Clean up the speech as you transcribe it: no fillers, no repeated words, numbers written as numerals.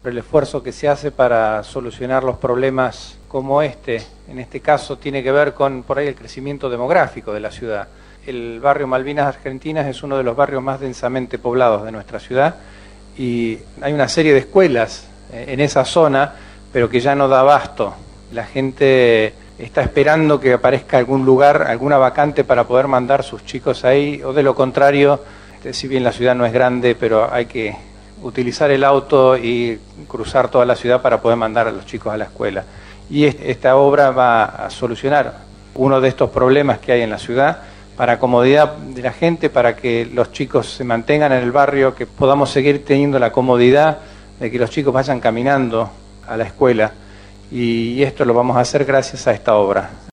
el esfuerzo que se hace para solucionar los problemas como en este caso tiene que ver con por ahí el crecimiento demográfico de la ciudad. El barrio Malvinas Argentinas es uno de los barrios más densamente poblados de nuestra ciudad y hay una serie de escuelas en esa zona, pero que ya no da abasto. La gente está esperando que aparezca algún lugar, alguna vacante para poder mandar sus chicos ahí, o de lo contrario, si bien la ciudad no es grande, pero hay que utilizar el auto y cruzar toda la ciudad para poder mandar a los chicos a la escuela. Y esta obra va a solucionar uno de estos problemas que hay en la ciudad, para comodidad de la gente, para que los chicos se mantengan en el barrio, que podamos seguir teniendo la comodidad de que los chicos vayan caminando a la escuela. Y esto lo vamos a hacer gracias a esta obra.